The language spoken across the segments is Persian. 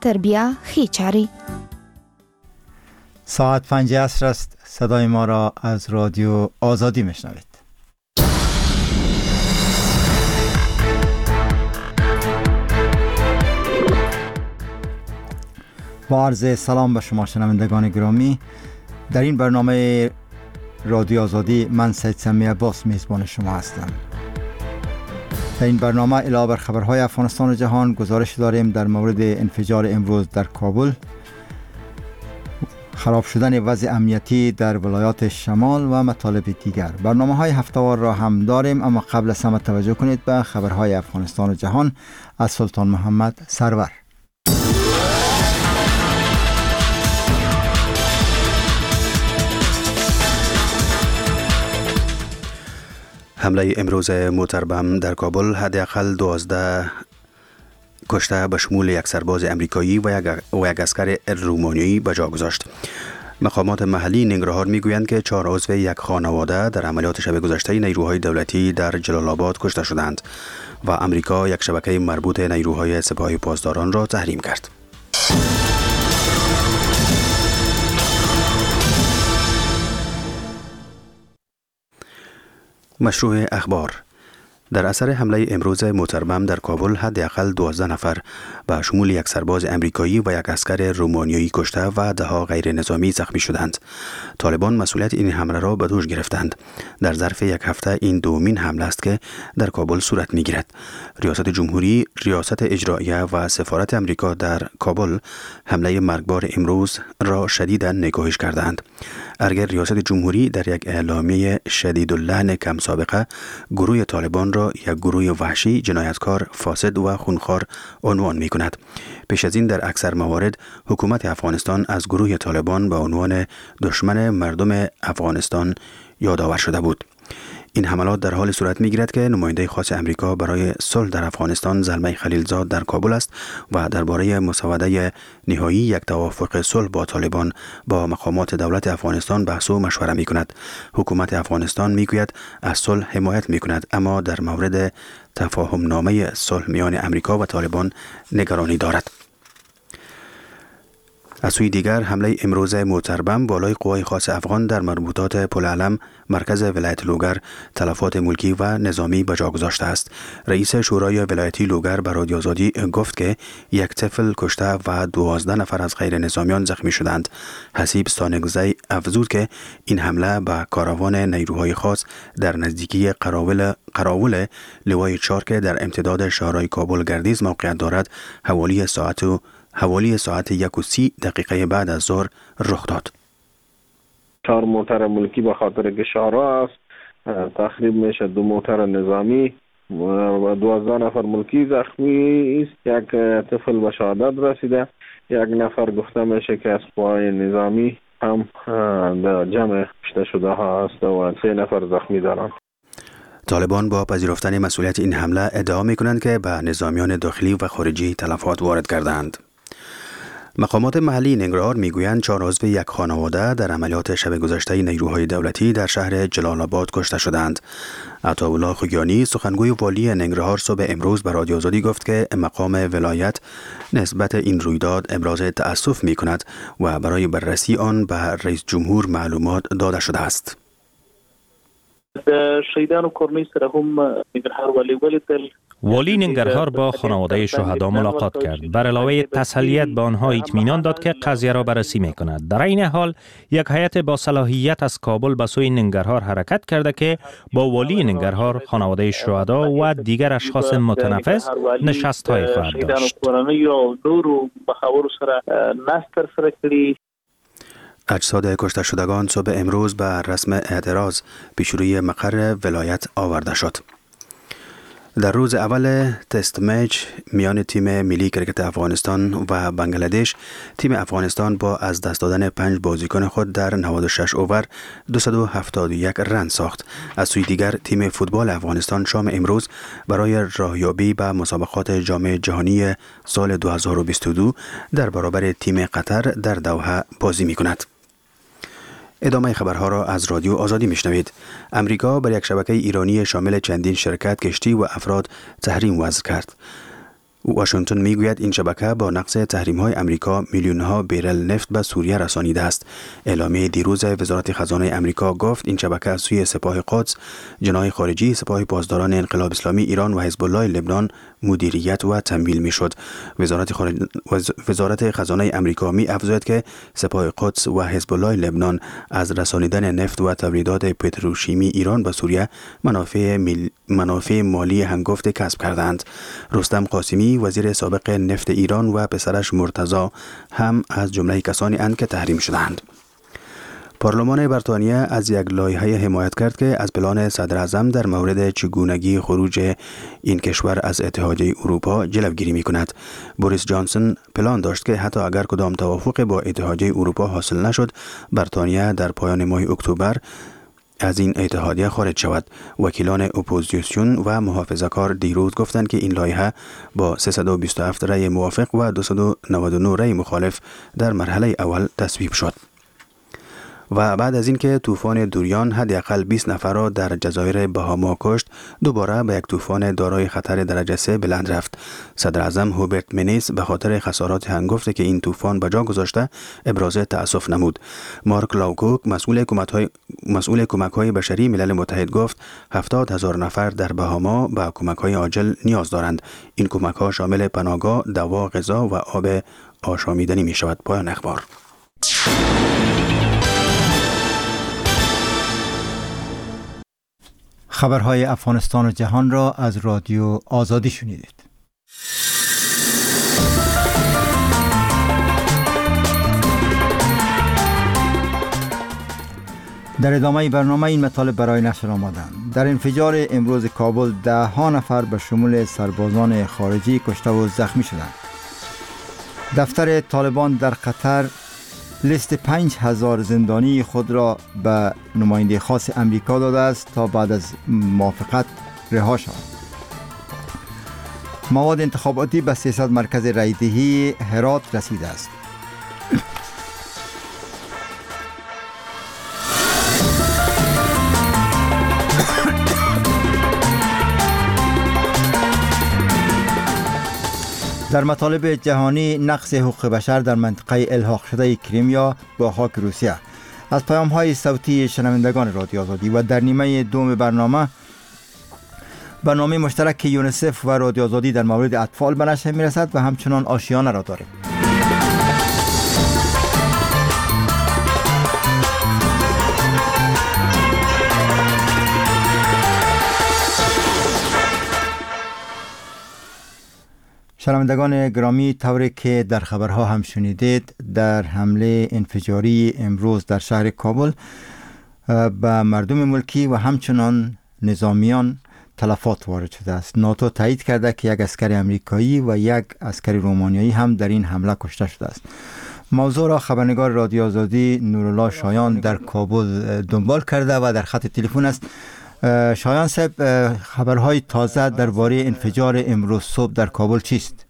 تربیه خیچاری. ساعت 5 عصر است. صدای ما را از رادیو آزادی میشنوید. با عرض سلام به شما شنوندگان گرامی، در این برنامه رادیو آزادی من سید سمی عباس میزبان شما هستم. در این برنامه علاوه بر خبرهای افغانستان و جهان گزارش داریم در مورد انفجار امروز در کابل، خراب شدن وضع امنیتی در ولایات شمال و مطالب دیگر. برنامه‌های هفته‌وار را هم داریم، اما قبل از همه توجه کنید به خبرهای افغانستان و جهان از سلطان محمد سرور. حمله امروز موتر بم در کابل حداقل 12 کشته به شمول یک سرباز امریکایی و یک عسکر رومانیایی به جا گذاشت. مقامات محلی ننگرهار میگویند که 4 عضو یک خانواده در عملیات شب گذشته نیروهای دولتی در جلال آباد کشته شدند و امریکا یک شبکه مربوط نیروهای سپاه پاسداران را تحریم کرد. مشروع اخبار. در اثر حمله امروز موتر بم در کابل حداقل 12 نفر به شمول یک سرباز امریکایی و یک عسکر رومانیایی کشته و 10 غیر نظامی زخمی شدند. طالبان مسئولیت این حمله را به دوش گرفتند. در ظرف یک هفته این دومین حمله است که در کابل صورت می‌گیرد. ریاست جمهوری، ریاست اجراییه و سفارت امریکا در کابل حمله مرگبار امروز را شدیداً نکوهش کردند. اگر ریاست جمهوری در یک اعلامیه شدیداللحن کم سابقه گروه طالبان را یک گروه وحشی، جنایتکار، فاسد و خونخوار عنوان می کند. پیش از این در اکثر موارد حکومت افغانستان از گروه طالبان به عنوان دشمن مردم افغانستان یادآور شده بود. این حملات در حال صورت می‌گیرد که نماینده خاص امریکا برای صلح در افغانستان زلمه خلیلزاد در کابل است و درباره مسوده نهایی یک توافق صلح با طالبان با مقامات دولت افغانستان بحث و مشوره می‌کند. حکومت افغانستان می‌گوید از صلح حمایت می‌کند، اما در مورد تفاهم نامه صلح میان امریکا و طالبان نگرانی دارد. از سوی دیگر حمله امروز موتر بم بالای قوای خاص افغان در مربوطات پل علم مرکز ولایت لوگر تلفات ملکی و نظامی به جا گذاشته است. رئیس شورای ولایتی لوگر به رادیو آزادی گفت که یک طفل کشته و 12 نفر از غیر نظامیان زخمی شدند. حسیب ستانگزی افزود که این حمله به کاروان نیروهای خاص در نزدیکی قراول لوای 4 که در امتداد شهرهای کابل گردیز موقعیت دارد حوالی ساعت 1:30 بعد از ظهر رخ داد. 4 موتر ملکی به خاطر گشارا است، تخریب میشه 2 موتر نظامی و 12 نفر ملکی زخمی است. یک طفل به شهادت رسیده، یک نفر گفته میشه که از قوای نظامی هم در جمع کشته شده ها است و 3 نفر زخمی دارند. طالبان با پذیرفتن مسئولیت این حمله ادعا می‌کنند که به نظامیان داخلی و خارجی تلفات وارد کردند. مقامات محلی ننگرهار میگویند 4 عضو یک خانواده در عملیات شب گذشته نیروهای دولتی در شهر جلال آباد کشته شدند. عطاالله خوگیانی سخنگوی والی ننگرهار صبح امروز به رادیو آزادی گفت که مقام ولایت نسبت این رویداد ابراز تأسف می‌کند و برای بررسی آن به رئیس جمهور معلومات داده شده است. شهیدان و کورنۍ سره هم ننګرهار والی ننگرهار با خانواده شهدا ملاقات کرد. بر علاوه تسلیت به آنها اطمینان داد که قضیه را بررسی می‌کند. در این حال یک هیئت با صلاحیت از کابل به سوی ننگرهار حرکت کرده که با والی ننگرهار، خانواده شهدا و دیگر اشخاص متنفذ نشست‌های خواهد داشت. اجساد کشته شدگان صبح امروز به رسم اعتراض پیش روی مقر ولایت آورده شد. در روز اول تست میچ میان تیم ملی کرکت افغانستان و بنگلادش، تیم افغانستان با از دست دادن 5 بازیکن خود در 96 اوور 271 رن ساخت. از سوی دیگر تیم فوتبال افغانستان شام امروز برای راهیابی به مسابقات جام جهانی سال 2022 در برابر تیم قطر در دوحه بازی می کند. ادامه خبرها را از رادیو آزادی میشنوید. امریکا بر یک شبکه ایرانی شامل چندین شرکت، کشتی و افراد تحریم وضع کرد. واشنگتن میگوید این شبکه با نقض تحریم‌های امریکا میلیون‌ها بیرل نفت به سوریه رسانیده است. اعلامیه دیروز وزارت خزانه امریکا گفت این شبکه از سوی سپاه قدس، جناح خارجی، سپاه پاسداران انقلاب اسلامی ایران و حزب الله لبنان مدیریت و تمویل میشد. وزارت خزانه امریکا می افزاید که سپاه قدس و حزب الله لبنان از رسانیدن نفت و تولیدات پتروشیمی ایران به سوریه منافع مالی هنگفت کسب کردند. رستم قاسمی وزیر سابق نفت ایران و پسرش مرتضی هم از جمله کسانی اند که تحریم شدند. پارلمان بریتانیا از یک لایحه حمایت کرد که از پلان صدر اعظم در مورد چگونگی خروج این کشور از اتحادیه اروپا جلوگیری می کند. بوریس جانسون پلان داشت که حتی اگر کدام توافق با اتحادیه اروپا حاصل نشد، بریتانیا در پایان ماه اکتبر از این اتحادیه خارج شود. وکیلان اپوزیسیون و محافظه‌کار دیروز گفتند که این لایحه با 327 رأی موافق و 299 رأی مخالف در مرحله اول تصویب شد. و بعد از اینکه طوفان دوریان حداقل 20 نفر را در جزایر بهاما کشت، دوباره به یک طوفان دارای خطر درجه 3 بلند رفت. صدر اعظم هوبرت منیس به خاطر خسارات هنگفتی که این طوفان به جا گذاشته ابراز تأسف نمود. مارک لاوکوک مسئول کمک‌های بشری ملل متحد گفت 70,000 نفر در بهاما به کمک‌های عاجل نیاز دارند. این کمک‌ها شامل پناهگاه، دوا، غذا و آب آشامیدنی می‌شود. پایان اخبار. خبرهای افغانستان و جهان را از رادیو آزادی شنیدید. در ادامه برنامه این مطالب برای نشر آمدند. در انفجار امروز کابل 10 نفر به شمول سربازان خارجی کشته و زخمی شدند. دفتر طالبان در قطر لیست 5000 زندانی خود را به نماینده خاص امریکا داده است تا بعد از موافقت رها شود. مواد انتخاباتی به 300 مرکز رایدهی هرات رسیده است. در مطالب جهانی، نقض حقوق بشر در منطقه الحاق شده کریمیا با خاک روسیه. از پیام‌های صوتی شنوندگان رادیو آزادی و در نیمه دوم برنامه مشترک یونیسف و رادیو آزادی در مورد اطفال به نشر می‌رسد و همچنان آشیانه را داریم. شنوندگان گرامی، طوری که در خبرها هم شنیدید، در حمله انفجاری امروز در شهر کابل به مردم ملکی و همچنان نظامیان تلفات وارد شده است. ناتو تایید کرده که یک عسکر امریکایی و یک عسکر رومانیایی هم در این حمله کشته شده است. موضوع را خبرنگار رادیو آزادی نورالله شایان در کابل دنبال کرده و در خط تلفن است. شایان صاحب، خبرهای تازه درباره انفجار امروز صبح در کابل چیست؟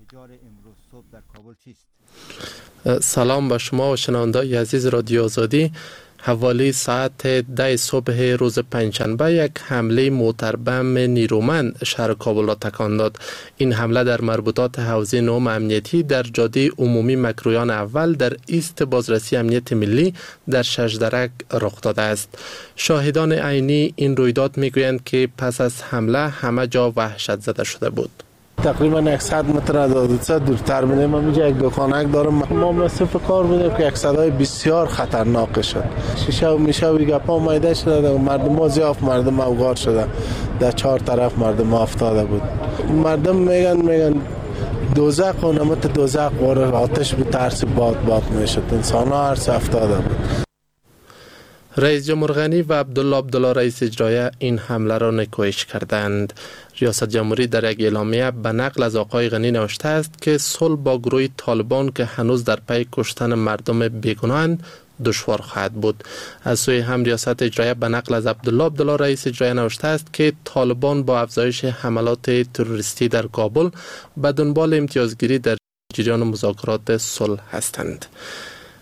سلام به شما و شنوندگان عزیز رادیو آزادی. حوالی ساعت 10 صبح روز پنجشنبه یک حمله موتربم نیرومند شهر کابل را تکان داد. این حمله در مربوطات حوزه نهم امنیتی در جاده عمومی مکرویان اول در ایست بازرسی امنیت ملی در ششدرک رخ داده است. شاهدان عینی این رویداد میگویند که پس از حمله همه جا وحشت زده شده بود. تقریبا 100 متر از حادثه دورتر بودیم. ما اینجا یک دکانک دارم، ما منصف کار بودیم که یک صدای بسیار خطرناک شد. شیشه و میشه و گپا مایده شده، مردم ها زیاف مردم اوگار شده، در 4 طرف مردم افتاده بود. مردم میگن دوزخ و نمت دوزخ واره آتش به ترس باد میشد، انسان ها هر سه افتاده بود. رئیس جمهور غنی و عبدالله رئیس اجرایی این حمله را نکوهش کردند. ریاست جمهوری در یک اعلامیه به نقل از آقای غنی نوشته است که صلح با گروه طالبان که هنوز در پی کشتن مردم بیگناهند دشوار خواهد بود. از سوی هم ریاست اجرایی به نقل از عبدالله رئیس اجرایی نوشته است که طالبان با افزایش حملات تروریستی در کابل به دنبال امتیازگیری در جریان مذاکرات صلح هستند.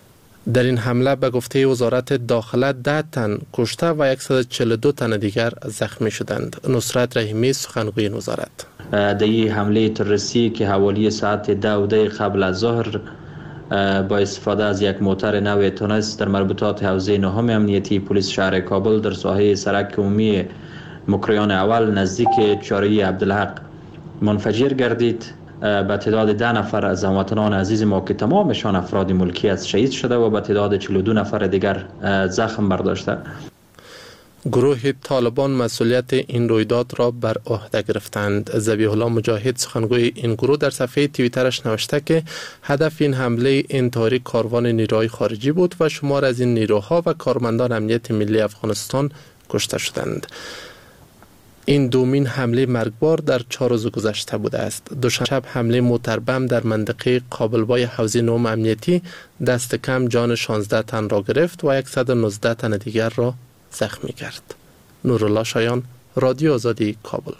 در این حمله به گفته وزارت داخله 10 تن کشته و 142 تن دیگر زخمی شدند. نصرت رحیمی سخنگوی این وزارت: در این حمله تروریستی که حوالی ساعت 10 قبل از ظهر با استفاده از یک موتر نو تونس در مربوطات حوزه نهم امنیتی پلیس شهر کابل در ساحه سرک عمومی مکریان اول نزدیک چهارراه عبدالحق منفجر گردید. به تعداد 10 نفر از هموطنان عزیز ما که تمامشان افراد ملکی از شهید شده و به تعداد 42 نفر دیگر زخم برداشته. گروه طالبان مسئولیت این رویداد را بر عهده گرفتند. ذبیح الله مجاهد سخنگوی این گروه در صفحه توییترش نوشته که هدف این حمله انتحاری کاروان نیروهای خارجی بود و شمار از این نیروها و کارمندان امنیت ملی افغانستان کشته شدند. این دومین حمله مرگبار در 4 روز گذشته بوده است. دوشنبه حمله موتربم در منطقه قابلبای حوزه نهم امنیتی دست کم جان 16 تن را گرفت و 119 تن دیگر را زخمی کرد. نورالله شایان، رادیو آزادی، کابل.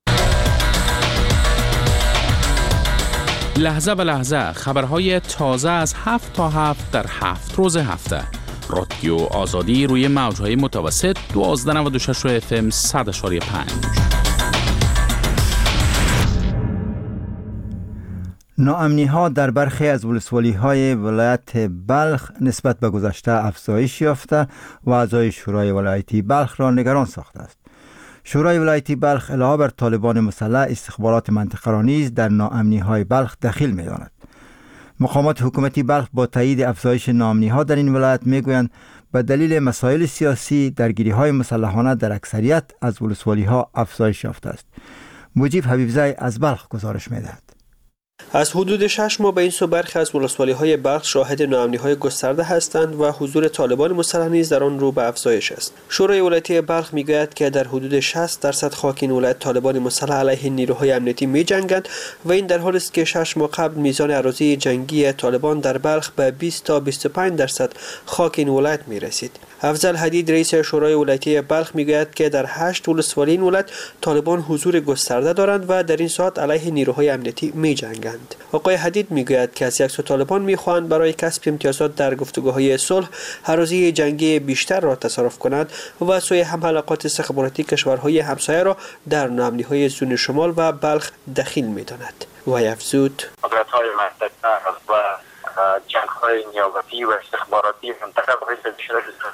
لحظه به لحظه خبرهای تازه از 7 تا 7 در 7 روز هفته. رادیو آزادی روی موجهای متوسط 1296 FM 100.5. ناامنی‌ها در برخی از ولسوالی‌های ولایت بلخ نسبت به گذشته افزایش یافته و اعضای شورای ولایتی بلخ را نگران ساخته است. شورای ولایتی بلخ علاوه بر طالبان مسلح استخبارات منطقه را نیز در ناامنی‌های بلخ دخیل می‌داند. مقامات حکومتی بلخ با تایید افزایش ناامنی‌ها در این ولایت می‌گویند به دلیل مسائل سیاسی درگیری‌های مسلحانه در اکثریت از ولسوالی‌ها افزایش یافته است. مجیب حبیبزی از بلخ گزارش می‌دهد. از حدود 6 ماه به این سو برخی از ولسوالی‌های بلخ شاهد ناامنی‌های گسترده هستند و حضور طالبان مسلح نیز در آن رو به افزایش است. شورای ولایتی بلخ می‌گوید که در حدود 60% خاک این ولایت طالبان مسلح علیه نیروهای امنیتی می‌جنگند و این در حالی است که 6 ماه قبل میزان اراضی جنگی طالبان در بلخ به 20 تا 25% خاک این ولایت می‌رسید. افضل حدید رئیس شورای ولایتی بلخ می‌گوید که در 8 ولسوالی این ولایت طالبان حضور گسترده دارند و در این ساعت علیه نیروهای امنیتی می‌جنگند. آقای حدید میگوید که از یک سو طالبان میخواهند برای کسب امتیازات در گفتگوهای صلح اراضی جنگی بیشتر را تصرف کنند و سوی هم حلقات استخباراتی کشورهای همسایه را در ناامنی‌های زون شمال و بلخ دخیل میداند. و افزود قدرت‌های منطقه و جنگ‌های نیابتی و استخباراتی منطقه باعث شده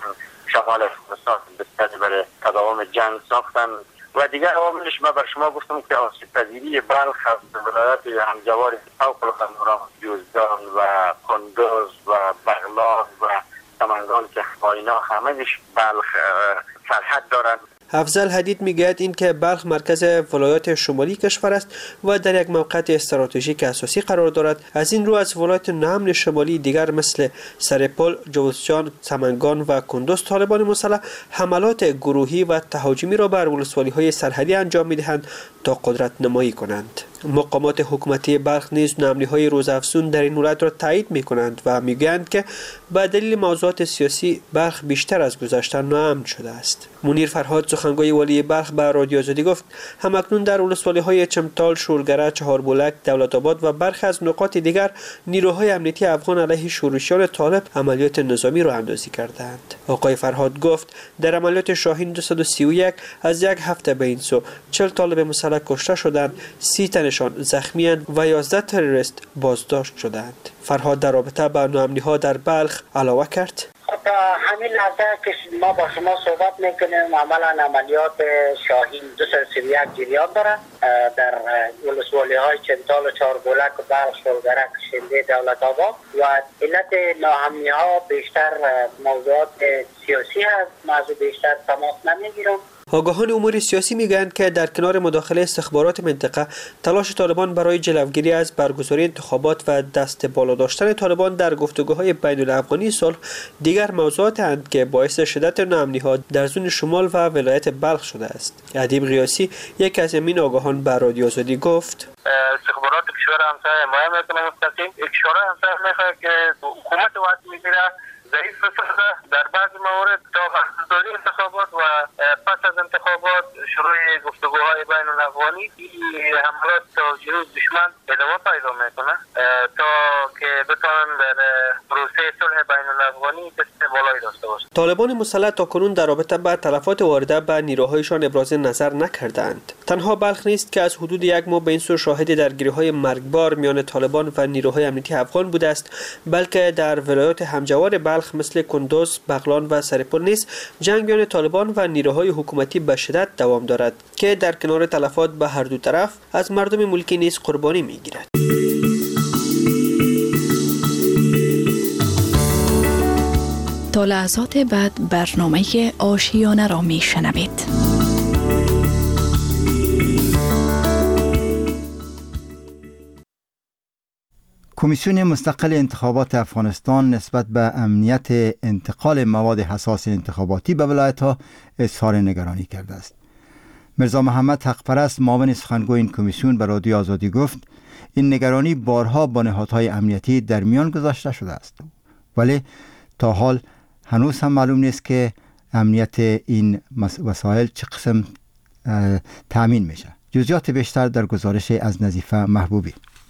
شمال افغانستان بستری برای تداوم جنگ ساختند و دیگر عواملش من بر شما گفتم که آسیب پذیری بلخ از ولایات همجوار فوق القدر جوزجان و کندوز و بغلان و سمنگان که با اینا همه‌اش بلخ سرحد دارند. افضل حدید میگوید این که بلخ مرکز ولایات شمالی کشور است و در یک موقعیت استراتژیک اساسی قرار دارد. از این رو از ولایات نامن شمالی دیگر مثل سرپل، جوزجان، سمنگان و کندوز طالبان مسلح حملات گروهی و تهاجمی را بر ولسوالی‌های سرحدی انجام میدهند تا قدرت نمایی کنند. مقامات حکومتی بلخ نیز ناامنی‌های روزافزون در این ولایت را تایید می‌کنند و می‌گویند که به دلیل موضوعات سیاسی بلخ بیشتر از گذشته ناامن شده است. منیر فرهاد سخنگوی والی بلخ به رادیو آزادی گفت همکنون در ولسوالی‌های چمتال، شورگره، چهاربولک، دولت‌آباد و برخی از نقاط دیگر نیروهای امنیتی افغان علیه شورشیان طالب عملیات نظامی را اندازی کردند. آقای فرهاد گفت در عملیات شاهین 231 از یک هفته به این سو 40 طالب مسلح کشته شدند، 30 تنشان زخمی‌اند و 11 تروریست بازداشت شدند. فرهاد در رابطه با ناامنی‌ها در بلخ علاوه کرد: تا همین لحظه که ما با شما صحبت میکنیم عملا عملیات شاهین 231 جریان داره در ولسوالی‌های چمتال و چهاربولک و بلخ، شورگرک، شنده، دولت‌آباد و علت ناامنی‌ها بیشتر موضوعات سیاسی هست. موضوع بیشتر تماس نمیگیرم. آگاهان امور سیاسی میگویند که در کنار مداخله استخبارات منطقه، تلاش طالبان برای جلوگیری از برگزاری انتخابات و دست بالا داشتن طالبان در گفتگوهای بین الافغانی صلح دیگر موضوعات اند که باعث شدت ناامنی‌ها در زون شمال و ولایت بلخ شده است. ادیب قیاسی یک از این آگاهان به رادیو آزادی گفت: استخبارات کشور همسایه حمایت میکنه مستقیم. کشور همسایه میخواد که حکومت وقت میگیره ضعیف شده. در بعض موارد تا برگزاری انتخابات و پس از انتخابات شروع گفتگوهای بین الافغانی حملات توجیه دشمن ادامه پیدا میکنه تا که بتوان در پروسه صلح بین الافغانی دست بالایی داشته باشند. طالبان مسلح تاکنون در رابطه با تلفات وارده به نیروهایشان ابراز نظر نکردند. تنها بلخ نیست که از حدود یک ماه به این سو شاهد درگیری‌های مرگبار میان طالبان و نیروهای امنیتی افغان بوده است، بلکه در ولایات همجوار بلخ مثل کندوز، بغلان و سرپل نیز جنگ میان طالبان و نیروهای حکومتی به شدت دوام دارد که در کنار تلفات به هر دو طرف از مردم ملکی نیز قربانی میگیرد. تا لحظات بعد برنامه آشیانه را میشنوید. کمیسیون مستقل انتخابات افغانستان نسبت به امنیت انتقال مواد حساس انتخاباتی به ولایت‌ها اظهار نگرانی کرده است. مرزا محمد حقپرست معاون سخنگوی این کمیسیون به رادیو آزادی گفت این نگرانی بارها با نهادهای امنیتی در میان گذاشته شده است، ولی تا حال هنوز هم معلوم نیست که امنیت این وسایل چه قسم تامین میشه. جزئیات بیشتر در گزارش از نظیفه محبوبی.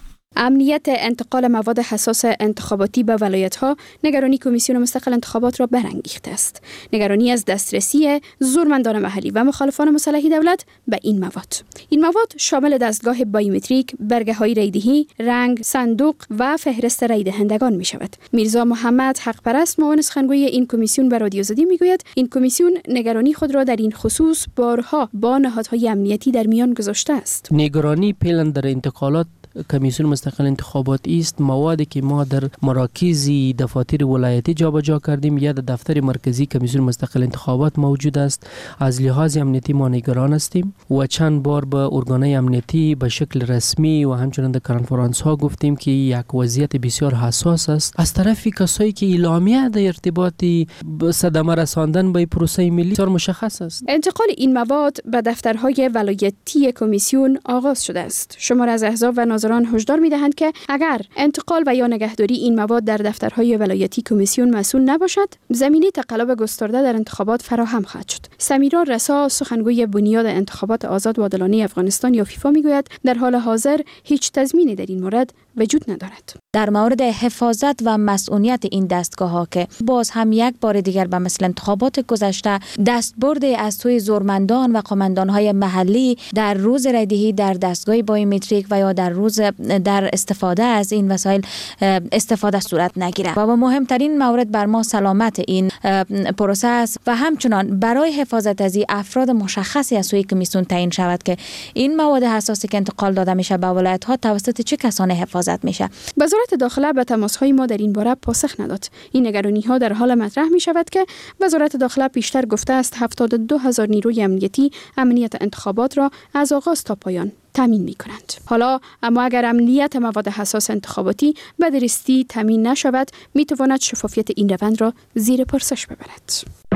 امنیت انتقال مواد حساس انتخاباتی به ولایت‌ها نگرانی کمیسیون مستقل انتخابات را برانگیخته است. نگرانی از دسترسی زورمندان محلی و مخالفان مسلح دولت به این مواد. این مواد شامل دستگاه بایومتریک، برگه‌های رایدهی، رنگ، صندوق و فهرست رای دهندگان می‌شود. میرزا محمد حقپرست معاون سخنگوی این کمیسیون به رادیو آزادی میگوید این کمیسیون نگرانی خود را در این خصوص بارها با نهادهای امنیتی در میان گذاشته است. نگرانی پیلن در انتقالات کمیسیون مستقل انتخاباتی است موادی که ما در مراکز دفاتر ولایتی جابجا کردیم یا در دفتر مرکزی کمیسیون مستقل انتخابات موجود است. از لحاظ امنیتی ما نگران هستیم و چند بار به ارگانهای امنیتی به شکل رسمی و همچنین در کنفرانس ها گفتیم که یک وضعیت بسیار حساس است از طرف کسایی که اعلامیه در ارتباط صدمه رساندن به پروسه ملی بسیار مشخص است. انتقال این مواد به دفترهای ولایتی کمیسیون آغاز شده است. شمار از احزاب و ناظران هشدار می‌دهند که اگر انتقال و یا نگهداری این مواد در دفترهای ولایتی کمیسیون مسئول نباشد، زمینه تقلب گسترده در انتخابات فراهم خواهد شد. سمیرا رسا سخنگوی بنیاد انتخابات آزاد و عادلانه افغانستان یا فیفا میگوید در حال حاضر هیچ تضمینی در این مورد وجود ندارد. در مورد حفاظت و مسئولیت این دستگاه‌ها که باز هم یک بار دیگر به مثل انتخابات گذشته دستبرد از سوی زورمندان و قماندان‌های محلی در روز رایدهی در دستگاه بایومتریک و یا در روز در استفاده از این وسایل استفاده صورت نگیره و مهمترین مورد بر ما سلامت این پروسه است و همچنان برای حفاظت از افراد مشخصی از سوی کمیسیون تعیین شود که این مواد حساسی که انتقال داده میشه به ولایت‌ها توسط چه کسانی حفاظت میشه. وزارت داخله به تماس‌های ما در این باره پاسخ نداد. این نگرانی‌ها در حال مطرح می‌شود که وزارت داخله پیشتر گفته است 72,000 نیروی امنیتی امنیت انتخابات را از آغاز تا پایان تامین می‌کنند. حالا اما اگر امنیت مواد حساس انتخاباتی به درستی تامین نشود، می‌تواند شفافیت این روند را زیر پرسش ببرد.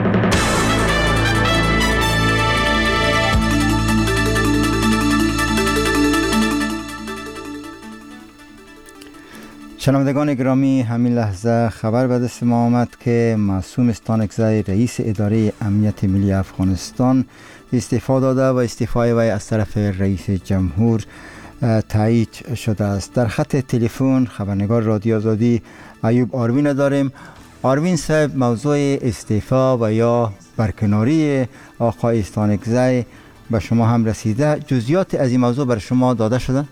شنوندگان گرامی، همین لحظه خبر به دست ما آمد که معصوم استانکزی رئیس اداره امنیت ملی افغانستان استعفا داده و استعفای وی از طرف رئیس جمهور تایید شده است. در خط تلفن خبرنگار رادیو آزادی ایوب آروین داریم. آروین صاحب، موضوع استعفا و یا برکناری آقای استانکزی به شما هم رسیده، جزئیات از این موضوع برای شما داده شده؟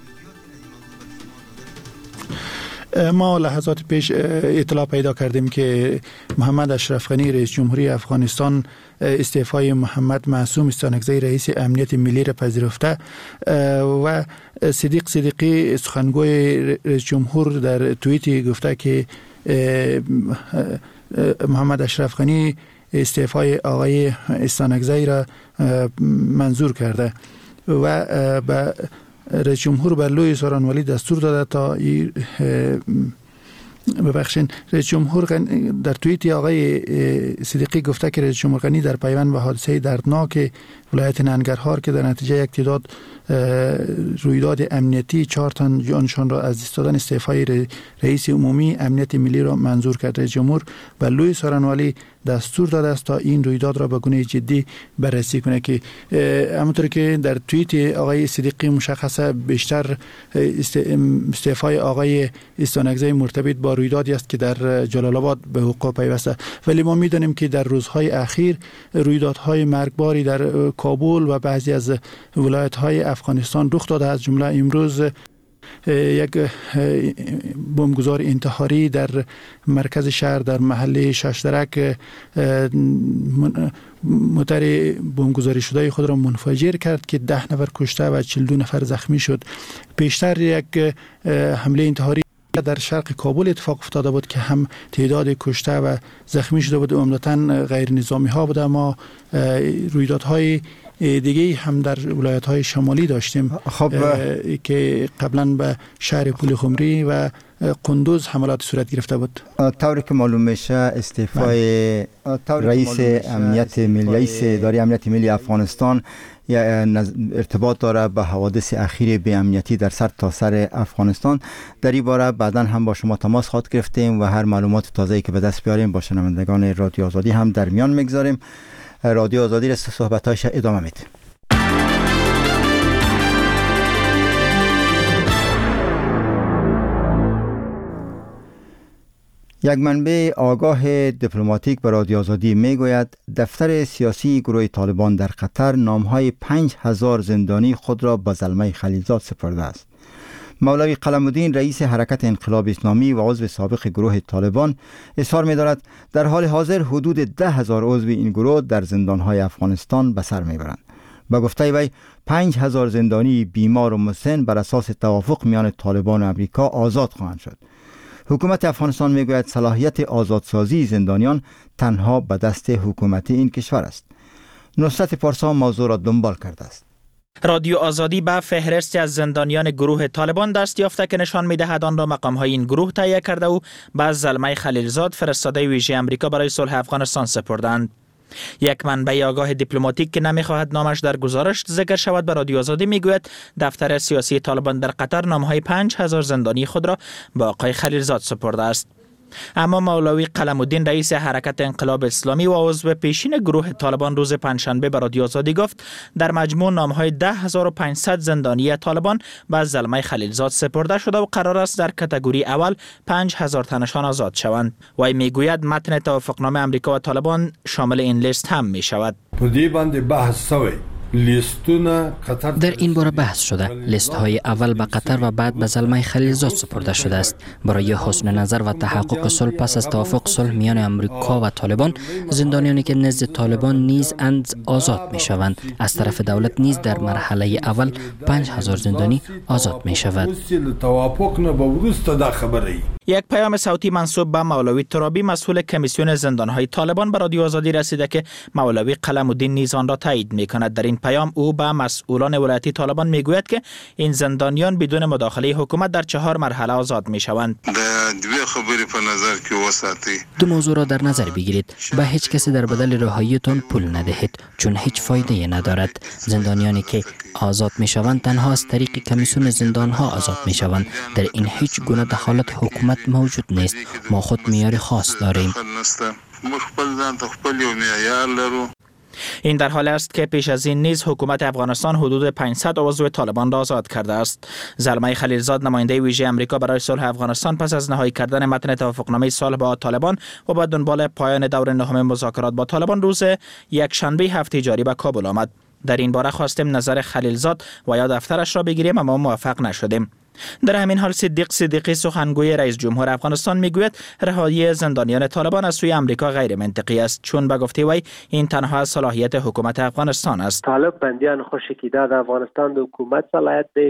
ما لحظات پیش اطلاع پیدا کردیم که محمد اشرف غنی رئیس جمهوری افغانستان استعفای محمد معصوم استانکزی رئیس امنیت ملی را پذیرفته و صدیق صدیقی سخنگوی رئیس جمهور در توییتی گفته که محمد اشرف غنی استعفای آقای استانکزی را منظور کرده و رئیس جمهور بر لوی سارانوالی دستور داده تا ببخشین رئیس جمهور در توییت آقای صدیقی گفته که رئیس جمهور غنی در پیوند به حادثه دردناک ولایت ننگرهار که در نتیجه یک تعداد رویداد امنیتی 4 تن جانشان را از دست دادن استعفای رئیس عمومی امنیت ملی را منظور کرد. رئیس جمهور به لوی سارنوالی دستور داده است تا این رویداد را به گونه جدی بررسی کنه که همونطور که در توییت آقای صدیقی مشخصه بیشتر استعفای آقای استانکزی مرتبط با رویدادی است که در جلال آباد به وقوع پیوسته، ولی ما میدانیم که در روزهای اخیر رویدادهای مرگباری در کابل و بعضی از ولایت‌های افغانستان رخ داده، از جمله امروز یک بمبگذار انتحاری در مرکز شهر در محله ششترک موتر بمبگذاری شده خود را منفجر کرد که 10 نفر کشته و 42 نفر زخمی شد. پیشتر یک حمله انتحاری در شرق کابل اتفاق افتاده بود که هم تعداد کشته و زخمی شده بود، عمدتاً غیر نظامی ها بود. ما رویدادهای دیگه هم در ولایت‌های شمالی داشتیم که قبلا به شهر پول خمری و قندوز حملات صورت گرفته بود. طوری که معلوم میشه استعفای رئیس امنیت ملی، رئیس اداره امنیت ملی افغانستان ارتباط داره به حوادث اخیر بی امنیتی در سر تا سر افغانستان. در این باره بعداً هم با شما تماس خواهد گرفتیم و هر معلومات تازه‌ای که به دست بیاریم با شنوندگان رادیو آزادی هم در میان میگذاریم. رادیو آزادی را صحبت‌هایش ادامه میده. یک منبع آگاه دیپلماتیک به رادیو آزادی میگوید دفتر سیاسی گروه طالبان در قطر نامهای 5000 زندانی خود را به زلمه خلیلزاد سپرده است. مولوی قلم‌الدین رئیس حرکت انقلاب اسلامی و عضو سابق گروه طالبان اظهار می‌دارد در حال حاضر حدود 10,000 عضو این گروه در زندان‌های افغانستان به سر می‌برند. با گفته وی 5,000 زندانی بیمار و مسن بر اساس توافق میان طالبان و امریکا آزاد خواهند شد. حکومت افغانستان میگوید صلاحیت آزادسازی زندانیان تنها به دست حکومت این کشور است. نصرت پارسا موضوع را دنبال کرده است. رادیو آزادی به فهرستی از زندانیان گروه طالبان دست یافته که نشان می‌دهد آن را مقام‌های این گروه تهیه کرده و به زلمه خلیلزاد فرستاده ویژه آمریکا برای صلح افغانستان سپردند. یک منبع آگاه دیپلماتیک که نمی‌خواهد نامش در گزارش ذکر شود به رادیو آزادی میگوید دفتر سیاسی طالبان در قطر نام‌های 5000 زندانی خود را به آقای خلیلزاد سپرده است. اما مولوی قلم‌الدین رئیس حرکت انقلاب اسلامی و عضو پیشین گروه طالبان روز پنجشنبه به رادیو آزادی گفت در مجموع نام‌های 10500 زندانی طالبان به زلمه خلیلزاد سپرده شده و قرار است در کاتگوری اول 5000 تنشان آزاد شوند. وی میگوید متن توافقنامه امریکا و طالبان شامل این لیست هم می‌شود. در این باره بحث شده. لیست های اول به قطر و بعد به زلمه خلیلزاد سپرده شده است. برای حسن نظر و تحقق صلح پس از توافق صلح میان امریکا و طالبان، زندانیانی که نزد طالبان نیز آزاد می شوند. از طرف دولت نیز در مرحله اول 5000 زندانی آزاد می شود. یک پیام صوتی منسوب به مولوی ترابی مسئول کمیسیون زندانهای طالبان به رادیو آزادی رسیده که مولوی قلم‌الدین نیز آن را تایید می‌کند. در این پیام او به مسئولان ولایتی طالبان میگوید که این زندانیان بدون مداخله حکومت در 4 مرحله آزاد میشوند. دو موضوع را در نظر بگیرید. به هیچ کسی در بدل رهاییتان پول ندهید چون هیچ فایده ندارد. زندانیانی که آزاد میشوند تنها از طریق کمیسیون زندانها آزاد میشوند. در این هیچ گونه دخالت حکومت موجود نیست. ما خود معیار خاص داریم. این در حال است که پیش از این نیز حکومت افغانستان حدود 500 عضو طالبان را آزاد کرده است. زلمه خلیلزاد نماینده ویژه آمریکا برای صلح افغانستان پس از نهایی کردن متن توافقنامه صلح با طالبان و با دنبال پایان دور نهم مذاکرات با طالبان روز یک شنبه هفته جاری به کابل آمد. در این باره خواستیم نظر خلیلزاد و یا دفترش را بگیریم اما موفق نشدیم. در همین حال صدیقی سخنگوی رئیس جمهور افغانستان میگوید رهایی زندانیان طالبان از سوی آمریکا غیر منطقی است چون به گفته وی این تنها از صلاحیت حکومت افغانستان است. طالب بندیان خوشی در افغانستان د حکومت صلاحیت دی.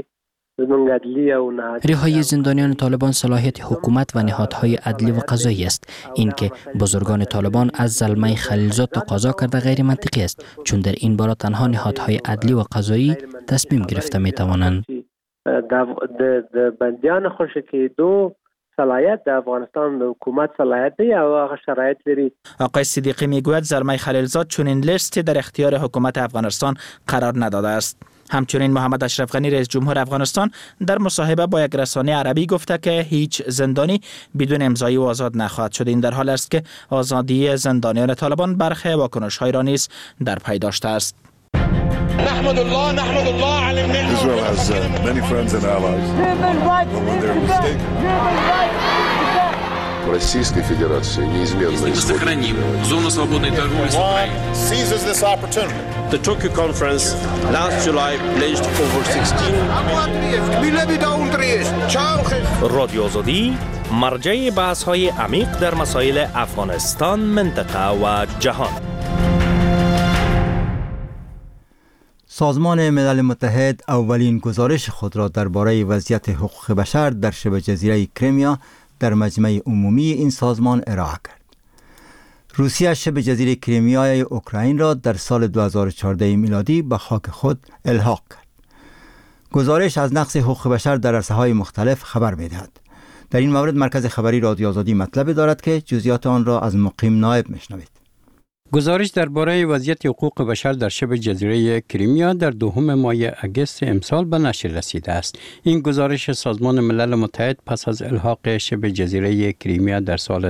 رهایی زندانیان طالبان صلاحیت حکومت و نهادهای عدلی و قضایی است. این که بزرگان طالبان از زلمه خلیلزاد تقاضا کرده غیر منطقی است چون در این باره تنها نهادهای عدلی و قضایی تصمیم گرفته می توانند. د بندیان خوشی دو صلاحیت د افغانستان د حکومت صلاحیت دی او هغه شرایط لري. آقای صدیقی میگوید زلمه خلیلزاد چنین لیستی در اختیار حکومت افغانستان قرار نداده است. همچنین محمد اشرف غنی رئیس جمهور افغانستان در مصاحبه با یک رسانه عربی گفته که هیچ زندانی بدون امضای او آزاد نخواهد شد. این در حال است که آزادی زندانیان طالبان برخی واکنش‌های را نیز در پی داشته است. نحمد الله على Israel has many friends and allies. When they're mistaken. Российской Федерации неизменно сохраним зону свободной торговли с Украиной. Seizes this opportunity. The Tokyo conference last July pledged over 16 رادیو آزادی مرجع بحث‌های عمیق در مسائل افغانستان، منطقه و جهان. سازمان ملل متحد اولین گزارش خود را درباره وضعیت حقوق بشر در شبه جزیره کریمیا در مجمع عمومی این سازمان ارائه کرد. روسیه شبه جزیره کریمیای اوکراین را در سال 2014 میلادی به خاک خود الحاق کرد. گزارش از نقض حقوق بشر در عرصه‌های مختلف خبر می‌دهد. در این مورد مرکز خبری رادیو آزادی مطلبی دارد که جزئیات آن را از مقیم نایب میشنوید. گزارش درباره وضعیت حقوق بشر در شبه جزیره کریمیا در دوم ماه اگست امسال به نشر رسیده است. این گزارش سازمان ملل متحد پس از الحاق شبه جزیره کریمیا در سال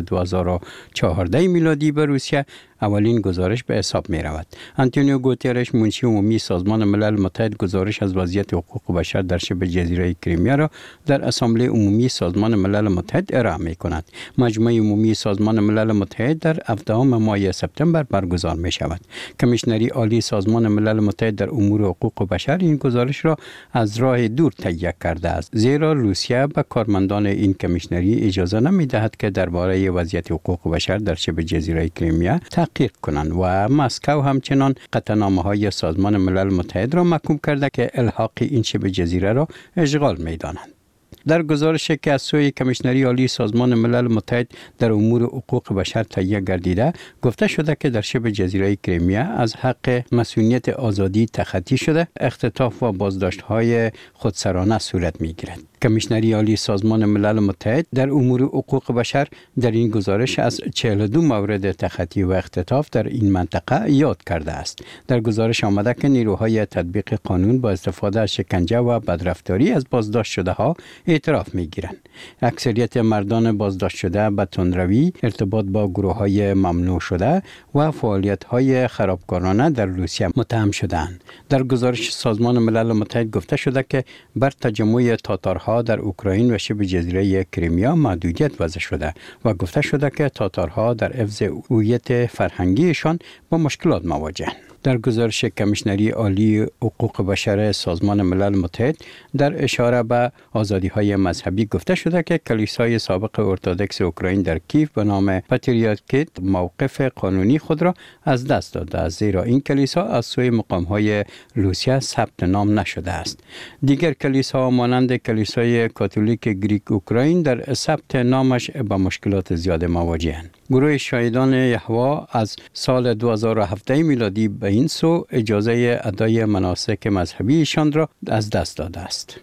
2014 میلادی به روسیه اولین گزارش به حساب می رود. آنتونیو گوترش منشی عمومی سازمان ملل متحد گزارش از وضعیت حقوق بشر در شبه جزیره کریمیا را در اسامبله عمومی سازمان ملل متحد ارائه می کند. مجمع عمومی سازمان ملل متحد در 17 ماه سپتامبر برگزار می شود. کمیشنری عالی سازمان ملل متحد در امور حقوق بشر این گزارش را از راه دور تهیه کرده است، زیرا روسیه به کارمندان این کمیشنری اجازه نمی دهد که درباره وضعیت حقوق بشر در شبه جزیره کریمیا تحقیق کنند و مسکو همچنان قطعنامه‌های سازمان ملل متحد را محکوم کرده که الحاق این شبه جزیره را اشغال می دانند. در گزارشی که از سوی کمیشنری عالی سازمان ملل متحد در امور حقوق بشر تهیه گردیده گفته شده که در شبه جزیره کریمیا از حق مسئولیت آزادی تخطی شده، اختطاف و بازداشت‌های خودسرانه صورت می‌گیرد. کمیشنری عالی سازمان ملل متحد در امور حقوق بشر در این گزارش از 42 مورد تخطی و اختطاف در این منطقه یاد کرده است. در گزارش آمده که نیروهای تطبیق قانون با استفاده از شکنجه و بدرفتاری از بازداشت شده ها اعتراف می‌گیرند. اکثریت مردان بازداشت شده به تندروی، ارتباط با گروه‌های ممنوع شده و فعالیت‌های خرابکارانه در روسیه متهم شدند. در گزارش سازمان ملل متحد گفته شده که بر تجمع تاتارها در اوکراین و شبه جزیره کریمیا محدودیت وضع شده و گفته شده که تاتارها در حفظ هویت فرهنگیشان با مشکلات مواجهند. در گزارش کمیشنری عالی حقوق بشر سازمان ملل متحد در اشاره به آزادی‌های مذهبی گفته شده که کلیسای سابق ارتدوکس اوکراین در کیف به نام پاتریارکیت موقف قانونی خود را از دست داده است، زیرا این کلیسا از سوی مقام‌های روسیه ثبت نام نشده است. دیگر کلیساها مانند کلیسای کاتولیک گریک اوکراین در ثبت نامش با مشکلات زیاد مواجه‌اند. گروه شاهدان یهوه از سال 2017 میلادی به این سو اجازه ادای مناسک مذهبیشان را از دست داده است.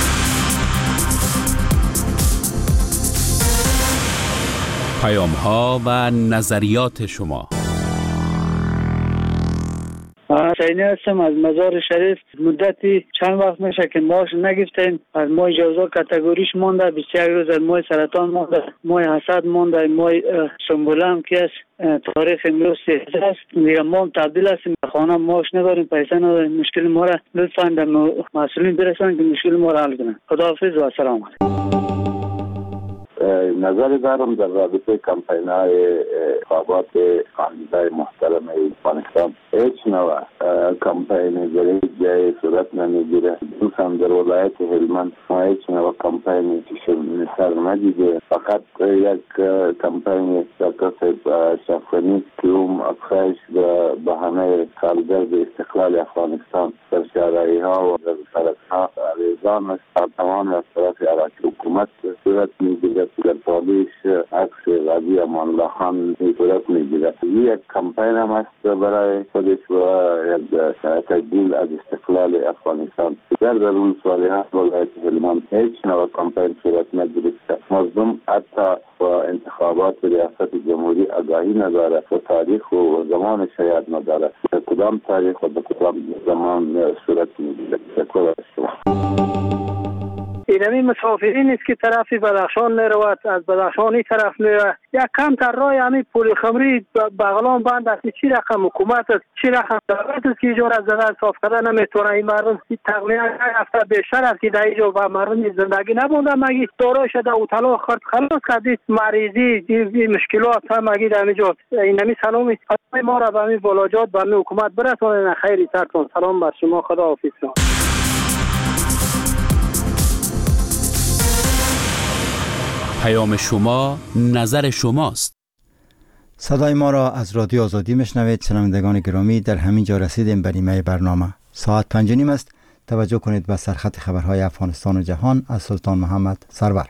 پیام‌ها و نظریات شما. حسینی هستم از مزار شریف. مدتی چند وقت میشه که ماش نگفتیم. از ماه جوزا کاتگوریش مونده، 21 روز از ماه سرطان مونده، ماه حسد مونده، ماه سنبوله هم که است. تاریخ امروز 13 است. دیگه ما هم تبدیل هستیم به خانه، ماش نداریم، پیسه نداریم. مشکل ما را لطفاً به مسئولین برسانید که مشکل ما را حل کنند. خداحافظ و سلام علیکم. نظر دارم در رابطه کمپین‌های انتخابات خانواده محترم افغانستان هیچ نوع کمپین در هیچ جای صورت نمیگیره. خصوصا در ولایت هلمند ما هیچ نوع کمپینی سر ندیده. فقط یک کمپین شرکت شفقانی که افخش به بهانه سالگرد استقلال افغانستان در شهرهای‌ها و در سرک‌ها ریزان است. تمام از طرف عراقی حکومت صورت میگیره، در پالیش عکس غازی امان الله خان صورت میگیره. یک کمپین هم است برای خودش و تجدید از استقلال افغانستان. در درون سالیات ولایت هلمند هیچ نوع کمپین صورت نگرفته. مردم حتی با انتخابات ریاست جمهوری آگاهی نداره و تاریخ و زمان شاید نداره. در کدام تاریخ و در کدام زمان صورت میگیره. شکر از شما. اینمی مسافرین است که طرف بدخشان میرود، از بدخشان این طرف میرود. یک کم تر راه همین پول خمری بغلان بند است. چی رقم حکومت است، چی رقم دولت است که ایجار از زدن صاف کردن نمیتونه. این مردم تقریبا یک هفته بیشتر است که در اینجا و مردم زندگی نبوده. مگی دارای شده و طلا خلاص کردید مریضی مشکلات هم مگی در اینجا. اینمی سلامی ما را به همین ولایات به همین حکومت برسانید. خیری سرتون سلام بر شما. خدا حافظ. پیام شما، نظر شماست. صدای ما را از رادیو آزادی میشنوید. شنوندگان گرامی، در همین جا رسیدیم به نیمه برنامه. ساعت 5:30 است. توجه کنید به سرخط خبرهای افغانستان و جهان از سلطان محمد سرور.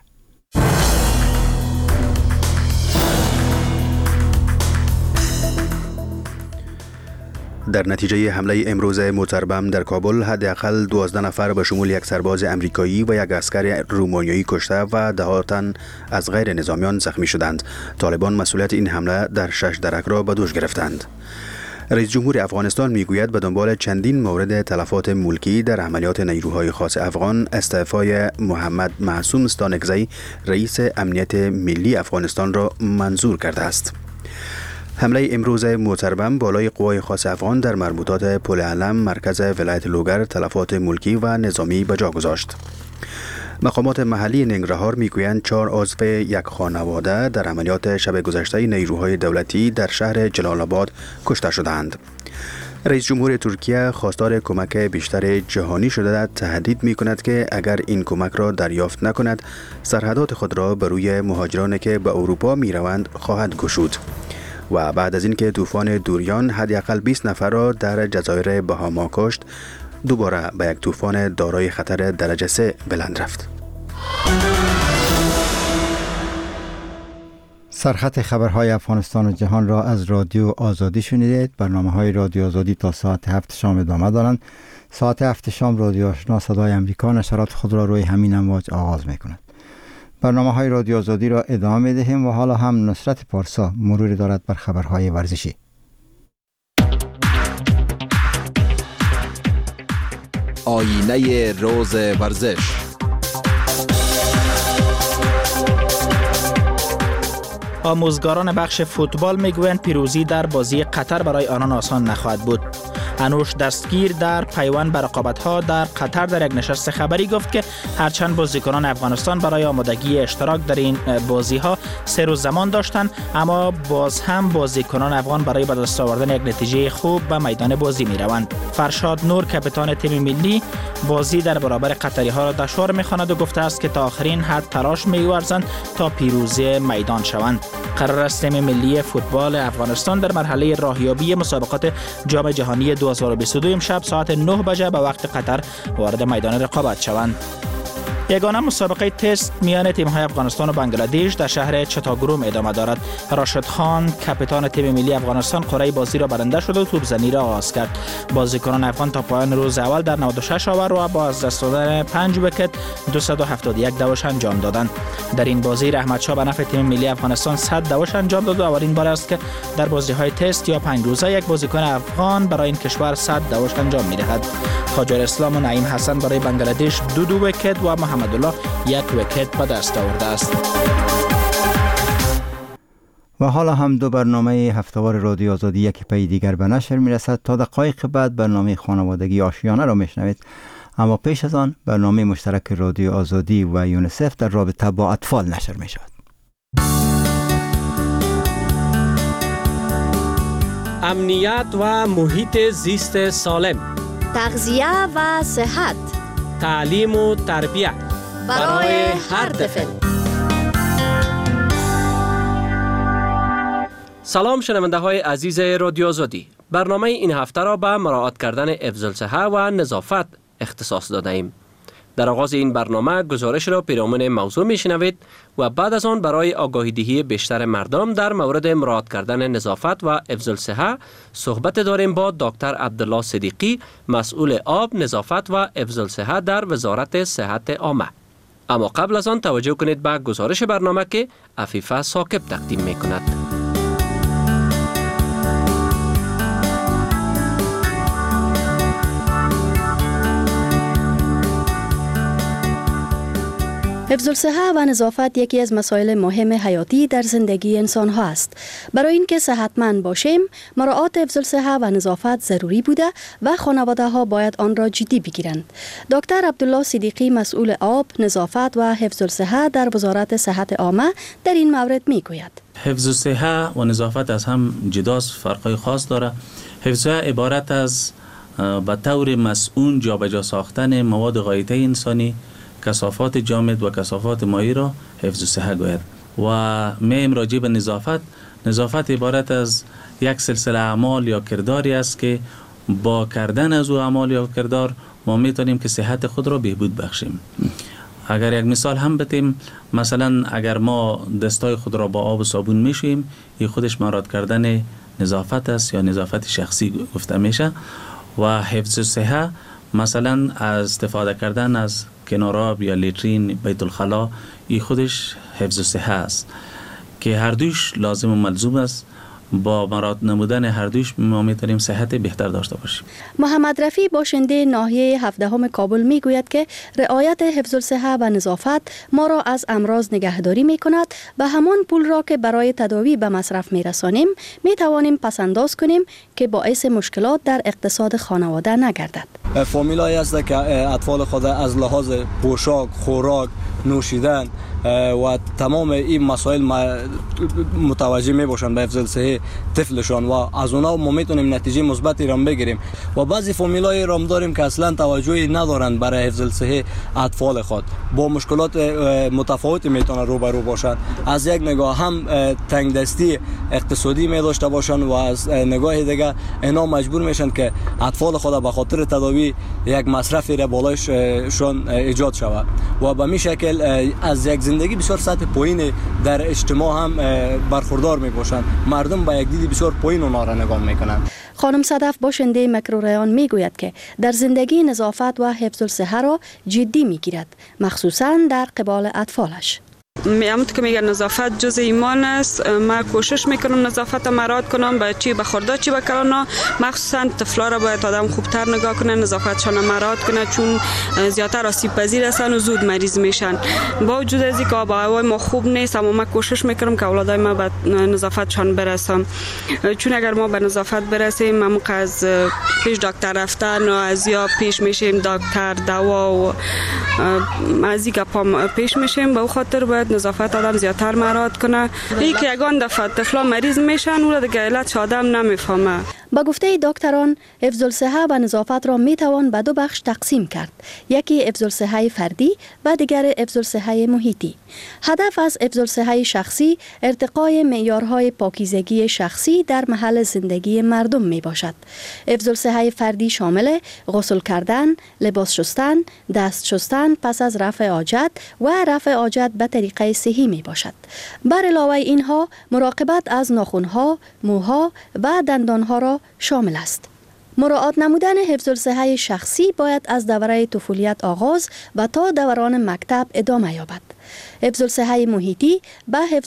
در نتیجه حمله امروز موتربم در کابل حداقل 12 نفر به شمول یک سرباز امریکایی و یک عسکر رومانیایی کشته و 10 تن از غیر نظامیان زخمی شدند. طالبان مسئولیت این حمله در 6 درک را به دوش گرفتند. رئیس جمهور افغانستان میگوید به دنبال چندین مورد تلفات ملکی در عملیات نیروهای خاص افغان استعفای محمد معصوم استانکزی رئیس امنیت ملی افغانستان را منظور کرده است. حمله امروز موتربم بالای قوای خاص افغان در مربوطات پل علم مرکز ولایت لوگر تلفات ملکی و نظامی به جا گذاشت. مقامات محلی ننگرهار میگویند 4 عضو یک خانواده در عملیات شب گذشته نیروهای دولتی در شهر جلال آباد کشته شدند. رئیس جمهور ترکیه خواستار کمک بیشتر جهانی شده تهدید می کند که اگر این کمک را دریافت نکند سرحدات خود را بر روی مهاجرانی که به اروپا می روند خواهد گشود. و بعد از اینکه طوفان دوریان حداقل 20 نفر را در جزایر بهاما کشت، دوباره به یک طوفان دارای خطر درجه 3 بلند رفت. سرخط خبرهای افغانستان و جهان را از رادیو آزادی شنیدید. برنامه‌های رادیو آزادی تا ساعت 7 شام ادامه دارند. ساعت 7 شام رادیو آشنا صدای امریکا نشرات خود را روی همین امواج آغاز می‌کند. برنامه‌های رادیو آزادی را ادامه می‌دهیم و حالا هم نصرت پارسا مروری دارد بر خبرهای ورزشی. آینه روز ورزش. آموزگاران بخش فوتبال میگویند پیروزی در بازی قطر برای آنان آسان نخواهد بود. انوش دستگیر در پیوند به رقابت‌ها در قطر در یک نشست خبری گفت که هرچند بازیکنان افغانستان برای آمادگی اشتراک در این بازی‌ها 3 روز زمان داشتند، اما باز هم بازیکنان افغان برای به دست آوردن یک نتیجه خوب به میدان بازی می‌روند. فرشاد نور کاپیتان تیم ملی بازی در برابر قطری‌ها را دشوار می‌خواند و گفته است که تا آخرین حد تلاش می‌ورزند تا پیروزی میدان شوند. قرار است تیم ملی فوتبال افغانستان در مرحله راهیابی مسابقات جام جهانی 2022 امشب ساعت 9 بجه به وقت قطر وارد میدان رقابت شوند. یگانه مسابقه تست میان تیم‌های افغانستان و بنگلادش در شهر چتاگروم ادامه دارد. راشد خان کاپیتان تیم ملی افغانستان قرعه بازی را برنده شد و توپزنی را آغاز کرد. بازیکنان افغان تا پایان روز اول در 96 آور و با از دست دادن 5 ویکت 271 دوش انجام دادند. در این بازی رحمت شاه به نفع تیم ملی افغانستان 100 دوش انجام داد و اولین بار است که در بازی‌های تست یا 5 روزه یک بازیکن افغان برای این کشور 100 دوش انجام می‌دهد. خاجر اسلام و نعیم حسن برای بنگلادش 2 ویکت و محمدالله 1 ویکت به دست آورده است. و حالا هم 2 برنامه هفته‌وار رادیو آزادی یک پی دیگر به نشر میرسد. تا دقایق بعد برنامه خانوادگی آشیانه را میشنوید، اما پیش از آن برنامه مشترک رادیو آزادی و یونیسف در رابطه با اطفال نشر می شود. امنیت و محیط زیست سالم، تغذیه و صحت، تعلیم و تربیت برای هر طفل. سلام شنونده های عزیز رادیو آزادی. برنامه این هفته را به مراعات کردن حفظ الصحه و نظافت اختصاص داده ایم. در آغاز این برنامه گزارش را پیرامون موضوع میشنوید و بعد از آن برای آگاهی دهی بیشتر مردم در مورد مراعات کردن نظافت و حفظ الصحه صحبت داریم با دکتر عبدالله صدیقی، مسئول آب، نظافت و حفظ الصحه در وزارت صحت عامه. اما قبل از آن توجه کنید به گزارش برنامه که عفیفه ثاقب تقدیم میکند. حفظ الصحه و نظافت یکی از مسائل مهم حیاتی در زندگی انسان ها است. برای اینکه صحتمند باشیم، مراعات حفظ الصحه و نظافت ضروری بوده و خانواده ها باید آن را جدی بگیرند. دکتر عبدالله صدیقی، مسئول آب، نظافت و حفظ الصحه در وزارت صحت عامه، در این مورد میگوید: حفظ الصحه و نظافت از هم جداست، فرقای خاص داره. حفظ الصحه عبارت از به طور مسئول جابجا ساختن مواد غایطه انسانی، کثافات جامد و کثافات مایی را حفظ الصحه گوید. و میم راجع به نظافت عبارت از یک سلسله اعمال یا کرداری است که با کردن از او اعمال یا کردار ما میتونیم که صحت خود را بهبود بخشیم. اگر یک مثال هم بتیم، مثلا اگر ما دستای خود را با آب و صابون میشوییم، این خودش مراعات کردن نظافت است یا نظافت شخصی گفته میشه. و حفظ الصحه مثلا از استفاده کردن از کناراب یا لیترین، بیت الخلا، این خودش حفظ الصحه است که هر دوش لازم و ملزوم است. با مراعات نمودن هر دوش ما میتونیم صحت بهتر داشته باشیم. محمد رفیع، باشنده ناحیه 17 کابل، میگوید که رعایت حفظ الصحه و نظافت ما را از امراض نگهداری میکند و همان پول را که برای تداوی به مصرف میرسانیم میتوانیم پس انداز کنیم که باعث مشکلات در اقتصاد خانواده نگردد. فامیلایی است که اطفال خود از لحاظ پوشاک، خوراک، نوشیدن و تمام این مسائل متوجه می باشند به حفظ الصحه طفلشان و از اونا ما میتونیم نتیجه مثبتی را بگیریم. و بعضی فامیلای را داریم که اصلا توجهی ندارند برای حفظ الصحه اطفال خود، با مشکلات متفاوتی میتونن روبرو باشند. از یک نگاه هم تنگ دستی اقتصادی می داشته باشند و از نگاه دیگه اینا مجبور میشن که اطفال خود به خاطر تداوی یک مصرفی را بالایشان ایجاد شود و به این شکل از یک زندگی بسیار سطح پایین در اجتماع هم برخوردار می باشند. مردم با یک دید بسیار پایین اونا را نگاه میکنند. خانم صدف، باشنده مکروریان، میگوید که در زندگی نظافت و حفظ الصحه را جدی میگیرد، مخصوصا در قبال اطفالش. همونطور که میگن نظافت جز ایمان است. من کوشش میکنم نظافت را مراعات کنم، به چی به خورده چی به کلانا، مخصوصا طفلا را باید آدم خوبتر نگاه کنه، نظافتشان را مراعات کنه، چون زیادتر آسیب پذیر هستن و زود مریض میشن. با وجود از اینکه آب و هوای ما خوب نیست، اما من کوشش میکنم که اولادای ما به نظافتشان برسم، چون اگر ما به نظافت برسیم موقع از پیش دکتر رفتن و از یا پیش میشیم دکتر، دوا و از اینکه پیش میشیم. به خاطر باید نظافت آدم زیادتر مراعات کنه. اینکه یگان دفعه طفلا مریض میشن اون دیگه علتش آدم نمیفهمه. با گفته دکتران، حفظ الصحه و نظافت را میتوان به دو بخش تقسیم کرد، یکی حفظ الصحه فردی و دیگر حفظ الصحه محیطی. هدف از حفظ الصحه شخصی ارتقای معیارهای پاکیزگی شخصی در محل زندگی مردم می باشد. حفظ الصحه فردی شامل غسل کردن، لباس شستن، دست شستن پس از رفع حاجت و رفع حاجت به طریقه صحی می باشد. بر علاوه اینها مراقبت از ناخنها، موها و دندانها را شامل است. مراعات نمودن حفظ الصحه شخصی باید از دوره طفولیت آغاز و تا دوران مکتب ادامه یابد. حفظ الصحه محیطی به حفظ